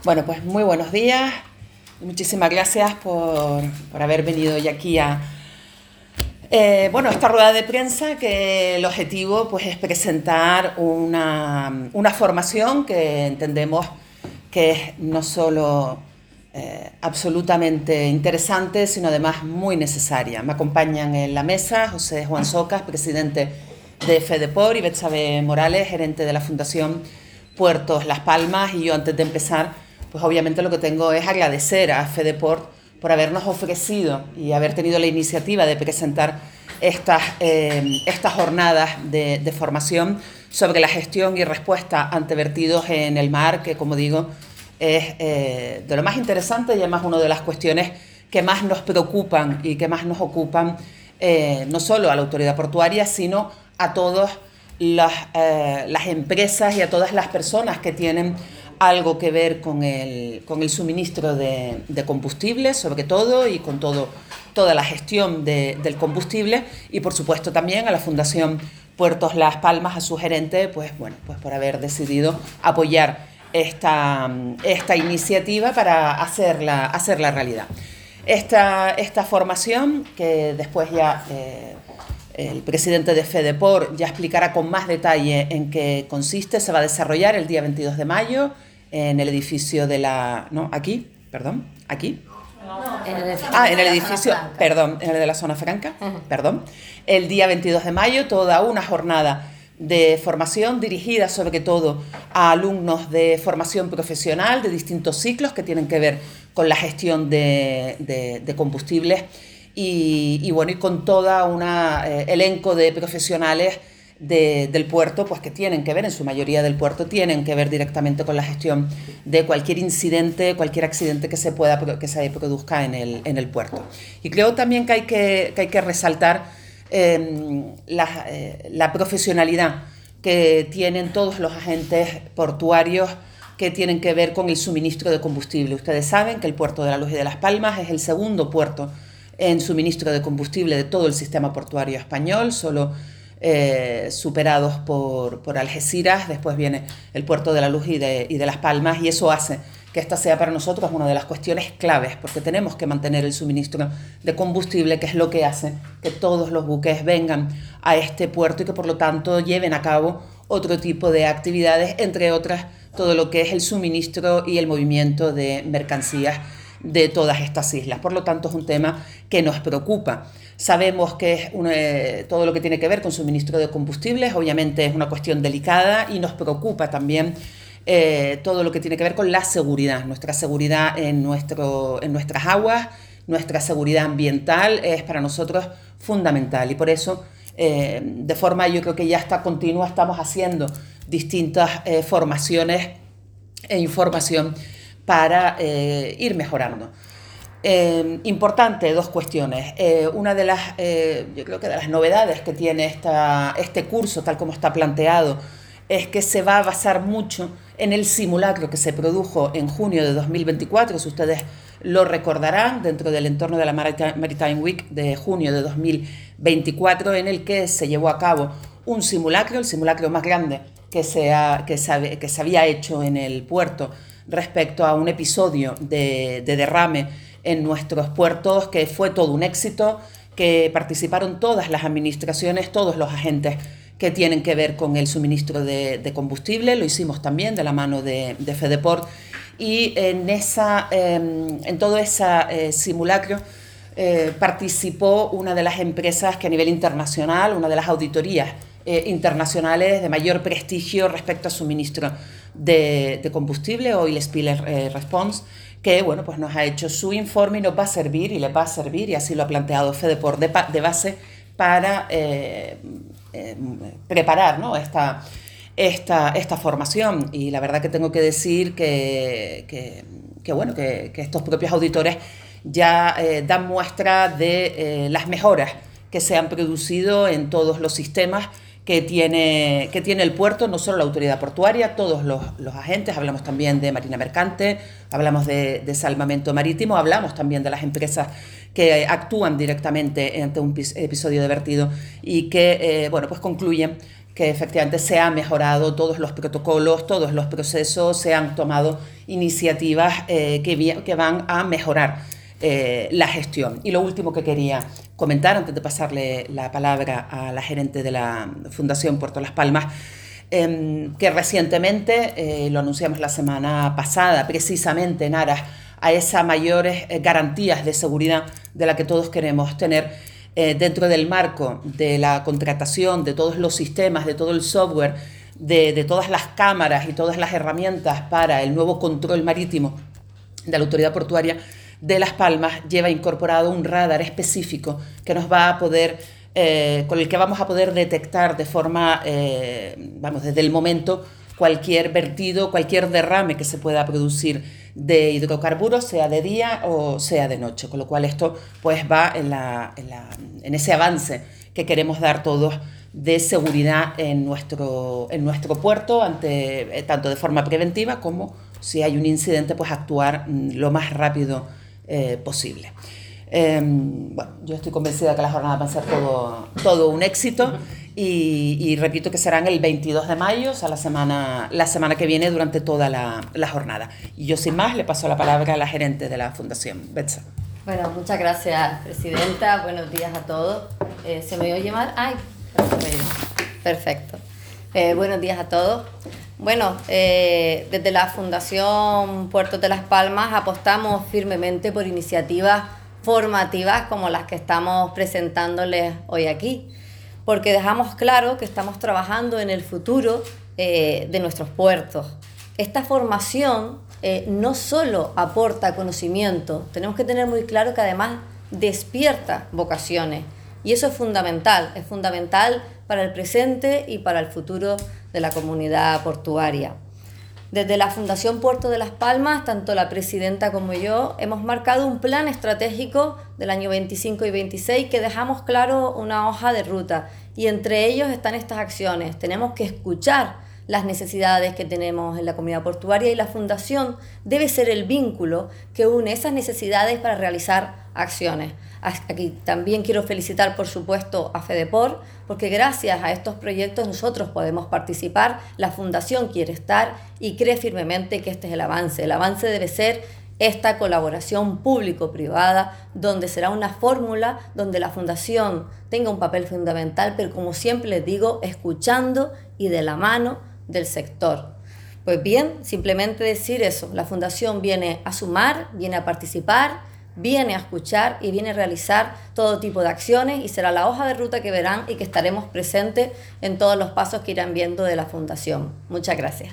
Bueno, pues muy buenos días. Muchísimas gracias por haber venido hoy aquí a esta rueda de prensa, que el objetivo pues, es presentar una formación que entendemos que es no solo absolutamente interesante, sino además muy necesaria. Me acompañan en la mesa José Juan Socas, presidente de FEDEPOR, y Betsabe Morales, gerente de la Fundación Puertos Las Palmas. Y yo, antes de empezar, pues obviamente lo que tengo es agradecer a FEDEPOR por habernos ofrecido y haber tenido la iniciativa de presentar estas jornadas de formación sobre la gestión y respuesta ante vertidos en el mar, que, como digo, es de lo más interesante y además una de las cuestiones que más nos preocupan y que más nos ocupan, no solo a la autoridad portuaria, sino a todas las empresas y a todas las personas que tienen algo que ver con el suministro de combustible, sobre todo, y con toda la gestión del combustible, y por supuesto también a la Fundación Puertos Las Palmas, a su gerente, pues por haber decidido apoyar esta iniciativa para hacerla realidad. Esta formación, que después ya el presidente de FEDEPOR ya explicará con más detalle en qué consiste, se va a desarrollar el día 22 de mayo en el edificio de la... No, aquí, perdón, aquí. En el edificio, perdón, en el de la Zona Franca, perdón. El día 22 de mayo, toda una jornada de formación dirigida sobre todo a alumnos de formación profesional de distintos ciclos que tienen que ver con la gestión de combustibles y con toda una elenco de profesionales del puerto, pues que tienen que ver, en su mayoría del puerto, tienen que ver directamente con la gestión de cualquier incidente, cualquier accidente que se produzca en el puerto. Y creo también que hay que resaltar la profesionalidad que tienen todos los agentes portuarios que tienen que ver con el suministro de combustible. Ustedes saben que el puerto de la Luz y de Las Palmas es el segundo puerto en suministro de combustible de todo el sistema portuario español, solo superados por Algeciras. Después viene el puerto de la Luz y de Las Palmas, y eso hace que esta sea para nosotros una de las cuestiones claves, porque tenemos que mantener el suministro de combustible, que es lo que hace que todos los buques vengan a este puerto y que por lo tanto lleven a cabo otro tipo de actividades, entre otras todo lo que es el suministro y el movimiento de mercancías de todas estas islas. Por lo tanto, es un tema que nos preocupa. Sabemos que es todo lo que tiene que ver con suministro de combustibles, obviamente es una cuestión delicada, y nos preocupa también todo lo que tiene que ver con la seguridad. Nuestra seguridad en nuestras aguas, nuestra seguridad ambiental es para nosotros fundamental, y por eso de forma, yo creo que ya está continua, estamos haciendo distintas formaciones e información para ir mejorando. Importante, dos cuestiones. Una de las, yo creo que de las novedades que tiene este curso, tal como está planteado, es que se va a basar mucho en el simulacro que se produjo en junio de 2024, si ustedes lo recordarán, dentro del entorno de la Maritime Week de junio de 2024, en el que se llevó a cabo un simulacro, el simulacro más grande que se había hecho en el puerto respecto a un episodio de derrame en nuestros puertos, que fue todo un éxito, que participaron todas las administraciones, todos los agentes que tienen que ver con el suministro de combustible. Lo hicimos también de la mano de FEDEPOR, y en todo ese simulacro participó una de las empresas que a nivel internacional, una de las auditorías internacionales de mayor prestigio respecto a suministro de combustible, Oil Spill Response, que pues nos ha hecho su informe y nos va a servir, y le va a servir, y así lo ha planteado FEDEPOR, de base para preparar, ¿no?, esta formación. Y la verdad que tengo que decir que estos propios auditores ya dan muestra de las mejoras que se han producido en todos los sistemas que tiene el puerto, no solo la autoridad portuaria, todos los agentes. Hablamos también de Marina Mercante, hablamos de salvamento marítimo, hablamos también de las empresas que actúan directamente ante un episodio de vertido, y que concluyen que efectivamente se han mejorado todos los protocolos, todos los procesos, se han tomado iniciativas que van a mejorar la gestión. Y lo último que quería comentar, antes de pasarle la palabra a la gerente de la Fundación Puerto Las Palmas, que recientemente, lo anunciamos la semana pasada, precisamente en aras a esas mayores garantías de seguridad de la que todos queremos tener, dentro del marco de la contratación de todos los sistemas, de todo el software, de todas las cámaras y todas las herramientas para el nuevo control marítimo de la Autoridad Portuaria de Las Palmas, lleva incorporado un radar específico que nos va a poder, con el que vamos a poder detectar de forma, desde el momento, cualquier vertido, cualquier derrame que se pueda producir de hidrocarburos, sea de día o sea de noche, con lo cual esto pues va en ese avance que queremos dar todos de seguridad en nuestro puerto, tanto de forma preventiva como si hay un incidente, pues actuar lo más rápido posible. Yo estoy convencida que las jornadas van a ser todo un éxito y repito que serán el 22 de mayo, o sea, la semana que viene, durante toda la jornada. Y yo, sin más, le paso la palabra a la gerente de la Fundación, Betsa. Bueno, muchas gracias, presidenta. Buenos días a todos. ¿Se me oye mal? ¡Ay! Perfecto. Buenos días a todos. Bueno, desde la Fundación Puertos de Las Palmas apostamos firmemente por iniciativas formativas como las que estamos presentándoles hoy aquí, porque dejamos claro que estamos trabajando en el futuro de nuestros puertos. Esta formación no solo aporta conocimiento, tenemos que tener muy claro que además despierta vocaciones, y eso es fundamental para el presente y para el futuro de la comunidad portuaria. Desde la Fundación Puerto de Las Palmas, tanto la presidenta como yo, hemos marcado un plan estratégico del año 25 y 26 que dejamos claro una hoja de ruta, y entre ellos están estas acciones. Tenemos que escuchar las necesidades que tenemos en la comunidad portuaria, y la Fundación debe ser el vínculo que une esas necesidades para realizar acciones. Aquí también quiero felicitar, por supuesto, a FEDEPOR, porque gracias a estos proyectos nosotros podemos participar, la Fundación quiere estar y cree firmemente que este es el avance. El avance debe ser esta colaboración público-privada, donde será una fórmula donde la Fundación tenga un papel fundamental, pero como siempre les digo, escuchando y de la mano del sector. Pues bien, simplemente decir eso, la Fundación viene a sumar, viene a participar, viene a escuchar y viene a realizar todo tipo de acciones, y será la hoja de ruta que verán y que estaremos presentes en todos los pasos que irán viendo de la Fundación. Muchas gracias.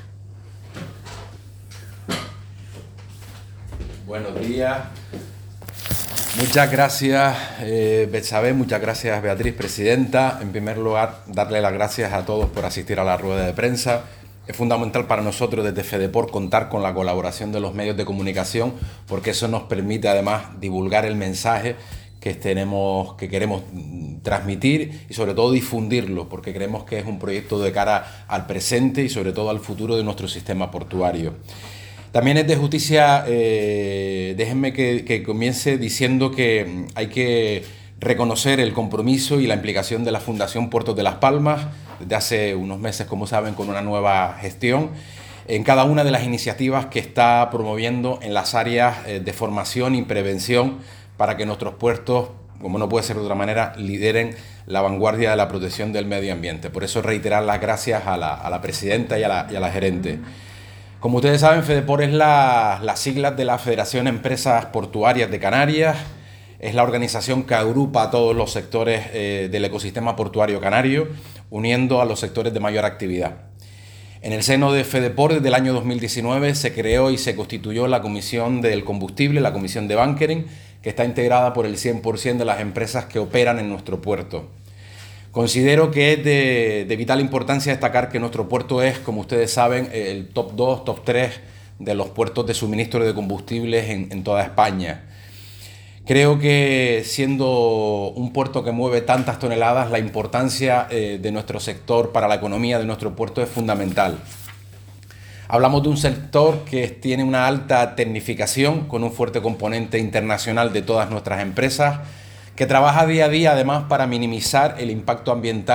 Buenos días. Muchas gracias, Betsabe, muchas gracias, Beatriz, presidenta. En primer lugar, darle las gracias a todos por asistir a la rueda de prensa. Es fundamental para nosotros desde FEDEPOR contar con la colaboración de los medios de comunicación, porque eso nos permite además divulgar el mensaje que queremos transmitir, y sobre todo difundirlo, porque creemos que es un proyecto de cara al presente y sobre todo al futuro de nuestro sistema portuario. También es de justicia, déjenme que comience diciendo que hay que reconocer el compromiso y la implicación de la Fundación Puertos de Las Palmas, desde hace unos meses, como saben, con una nueva gestión, en cada una de las iniciativas que está promoviendo en las áreas de formación y prevención, para que nuestros puertos, como no puede ser de otra manera, lideren la vanguardia de la protección del medio ambiente. Por eso reiterar las gracias a la presidenta y a la gerente. Como ustedes saben, FEDEPOR es las siglas de la Federación de Empresas Portuarias de Canarias. Es la organización que agrupa a todos los sectores del ecosistema portuario canario, uniendo a los sectores de mayor actividad. En el seno de FEDEPOR, desde el año 2019, se creó y se constituyó la Comisión del Combustible, la Comisión de Bunkering, que está integrada por el 100% de las empresas que operan en nuestro puerto. Considero que es de vital importancia destacar que nuestro puerto es, como ustedes saben, el top 2, top 3 de los puertos de suministro de combustibles en toda España. Creo que, siendo un puerto que mueve tantas toneladas, la importancia de nuestro sector para la economía de nuestro puerto es fundamental. Hablamos de un sector que tiene una alta tecnificación, con un fuerte componente internacional de todas nuestras empresas, que trabaja día a día además para minimizar el impacto ambiental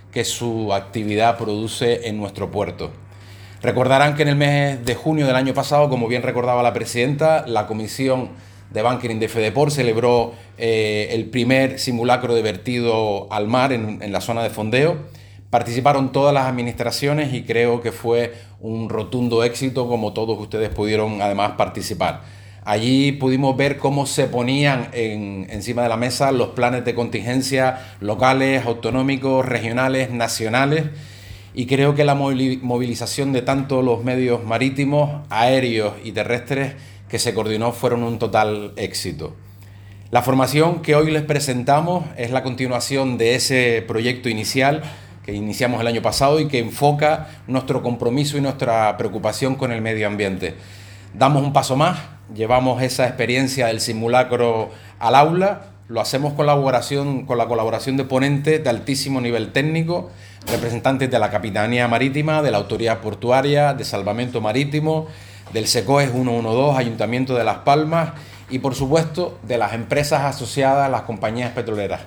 que su actividad produce en nuestro puerto. Recordarán que en el mes de junio del año pasado, como bien recordaba la presidenta, la Comisión de Bunkering de FEDEPOR celebró el primer simulacro de vertido al mar en la zona de fondeo. Participaron todas las administraciones y creo que fue un rotundo éxito, como todos ustedes pudieron además participar. Allí pudimos ver cómo se ponían encima de la mesa los planes de contingencia locales, autonómicos, regionales, nacionales, y creo que la movilización de tanto los medios marítimos, aéreos y terrestres que se coordinó fueron un total éxito. La formación que hoy les presentamos es la continuación de ese proyecto inicial que iniciamos el año pasado y que enfoca nuestro compromiso y nuestra preocupación con el medio ambiente. Damos un paso más, llevamos esa experiencia del simulacro al aula, lo hacemos con la colaboración de ponentes de altísimo nivel técnico, representantes de la Capitanía Marítima, de la Autoridad Portuaria, de Salvamento Marítimo, del SECOES 112, Ayuntamiento de Las Palmas y, por supuesto, de las empresas asociadas a las compañías petroleras.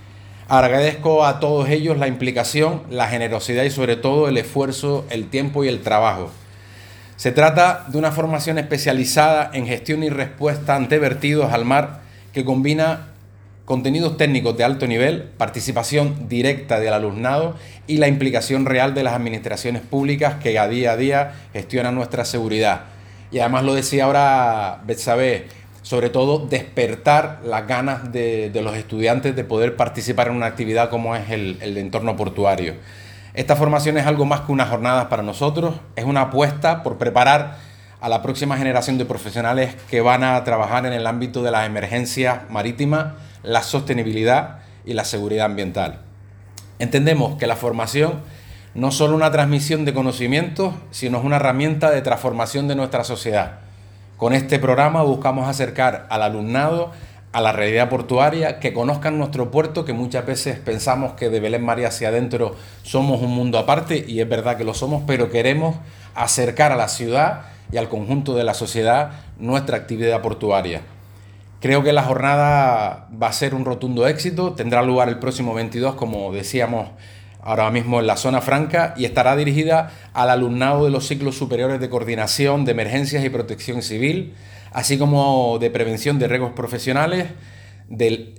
Agradezco a todos ellos la implicación, la generosidad y, sobre todo, el esfuerzo, el tiempo y el trabajo. Se trata de una formación especializada en gestión y respuesta ante vertidos al mar que combina contenidos técnicos de alto nivel, participación directa del alumnado y la implicación real de las administraciones públicas que a día gestionan nuestra seguridad. Y además lo decía ahora Betsabé, sobre todo despertar las ganas de los estudiantes de poder participar en una actividad como es el entorno portuario. Esta formación es algo más que unas jornadas para nosotros, es una apuesta por preparar a la próxima generación de profesionales que van a trabajar en el ámbito de las emergencias marítimas, la sostenibilidad y la seguridad ambiental. Entendemos que la formación no es solo una transmisión de conocimientos, sino es una herramienta de transformación de nuestra sociedad. Con este programa buscamos acercar al alumnado a la realidad portuaria, que conozcan nuestro puerto, que muchas veces pensamos que de Belén María hacia adentro somos un mundo aparte, y es verdad que lo somos, pero queremos acercar a la ciudad y al conjunto de la sociedad nuestra actividad portuaria. Creo que la jornada va a ser un rotundo éxito, tendrá lugar el próximo 22, como decíamos ahora mismo en la zona franca, y estará dirigida al alumnado de los ciclos superiores de coordinación de emergencias y protección civil, así como de prevención de riesgos profesionales del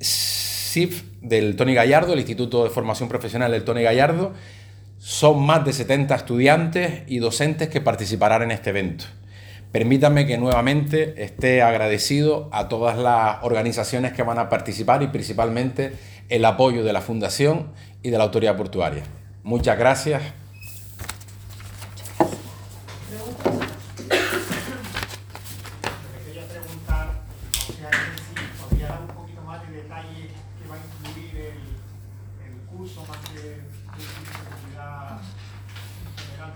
CIF del Toni Gallardo, el Instituto de Formación Profesional del Toni Gallardo. Son más de 70 estudiantes y docentes que participarán en este evento. Permítanme que nuevamente esté agradecido a todas las organizaciones que van a participar y principalmente el apoyo de la Fundación y de la Autoridad Portuaria. Muchas gracias. Quería preguntar, o sea, si podría dar un poquito más de detalle que va a incluir el curso, más que seguridad en general.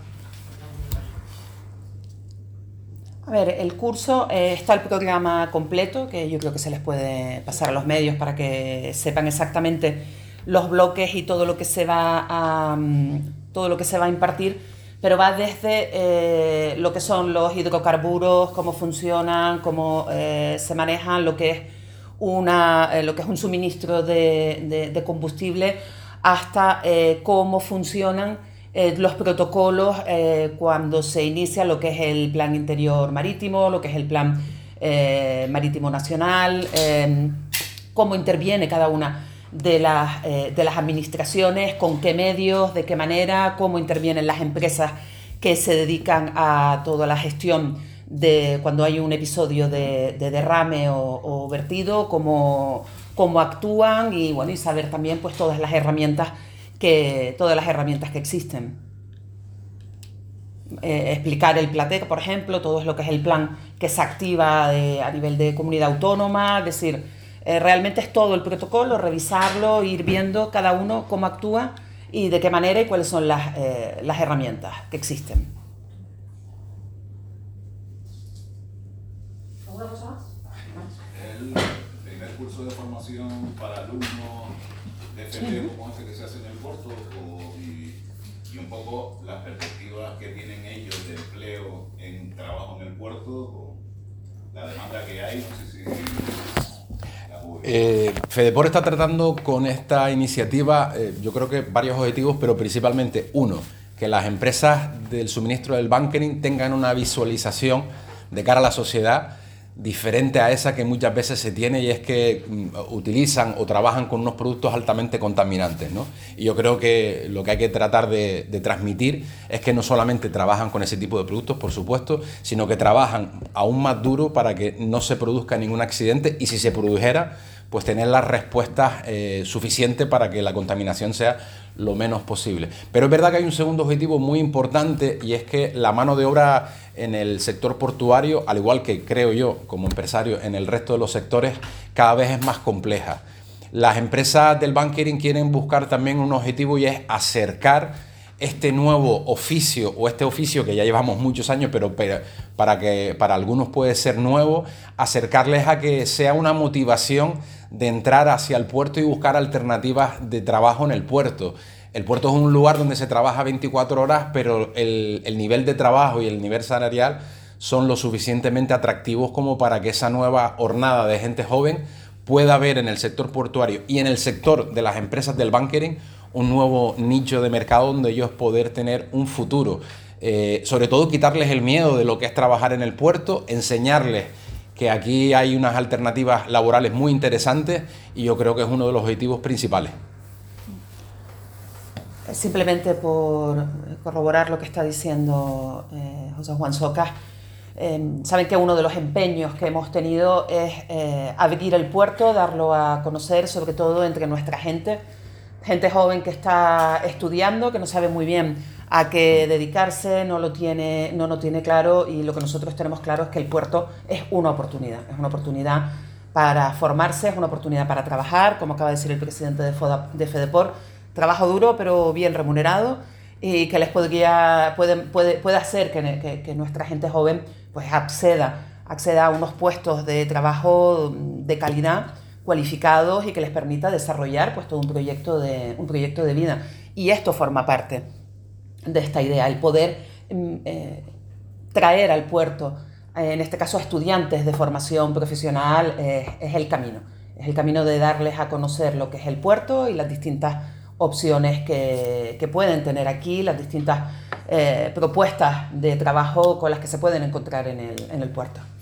A ver, el curso está el programa completo, que yo creo que se les puede pasar a los medios para que sepan exactamente los bloques y todo lo que se va a impartir, pero va desde lo que son los hidrocarburos, cómo funcionan, cómo se manejan, lo que es un suministro de combustible, hasta cómo funcionan los protocolos cuando se inicia lo que es el plan interior marítimo, lo que es el plan marítimo nacional, cómo interviene cada una de las administraciones, con qué medios, de qué manera, cómo intervienen las empresas que se dedican a toda la gestión de cuando hay un episodio de derrame o vertido, cómo actúan y bueno, y saber también pues todas las herramientas que existen. Explicar el Plateca, por ejemplo, todo lo que es el plan que se activa a nivel de comunidad autónoma, es decir, realmente es todo el protocolo, revisarlo, ir viendo cada uno cómo actúa y de qué manera y cuáles son las herramientas que existen. ¿Alguna cosa más? El primer curso de formación para alumnos de FP como este que se hace en el puerto y un poco las perspectivas que tienen ellos de empleo en trabajo en el puerto, o la demanda que hay, no sé si FEDEPOR está tratando con esta iniciativa, yo creo que varios objetivos, pero principalmente uno, que las empresas del suministro del bunkering tengan una visualización de cara a la sociedad diferente a esa que muchas veces se tiene, y es que utilizan o trabajan con unos productos altamente contaminantes, ¿no? Y yo creo que lo que hay que tratar de transmitir es que no solamente trabajan con ese tipo de productos, por supuesto, sino que trabajan aún más duro para que no se produzca ningún accidente, y si se produjera, pues tener las respuestas suficientes para que la contaminación sea lo menos posible. Pero es verdad que hay un segundo objetivo muy importante, y es que la mano de obra en el sector portuario, al igual que creo yo como empresario en el resto de los sectores, cada vez es más compleja. Las empresas del bunkering quieren buscar también un objetivo, y es acercar este nuevo oficio, o este oficio que ya llevamos muchos años, pero para algunos puede ser nuevo, acercarles a que sea una motivación de entrar hacia el puerto y buscar alternativas de trabajo en el puerto. El puerto es un lugar donde se trabaja 24 horas, pero el nivel de trabajo y el nivel salarial son lo suficientemente atractivos como para que esa nueva hornada de gente joven pueda ver en el sector portuario y en el sector de las empresas del bunkering un nuevo nicho de mercado donde ellos poder tener un futuro. Sobre todo quitarles el miedo de lo que es trabajar en el puerto, enseñarles que aquí hay unas alternativas laborales muy interesantes, y yo creo que es uno de los objetivos principales. Simplemente por corroborar lo que está diciendo José Juan Socas, saben que uno de los empeños que hemos tenido es abrir el puerto, darlo a conocer, sobre todo entre nuestra gente joven que está estudiando, que no sabe muy bien a qué dedicarse, no lo tiene claro, y lo que nosotros tenemos claro es que el puerto es una oportunidad para formarse, es una oportunidad para trabajar, como acaba de decir el presidente de FEDEPOR, trabajo duro pero bien remunerado, y que les puede hacer que nuestra gente joven pues acceda a unos puestos de trabajo de calidad, cualificados, y que les permita desarrollar pues todo un proyecto de vida. Y esto forma parte de esta idea, el poder traer al puerto, en este caso a estudiantes de formación profesional, es el camino de darles a conocer lo que es el puerto y las distintas opciones que pueden tener aquí, las distintas propuestas de trabajo con las que se pueden encontrar en el puerto.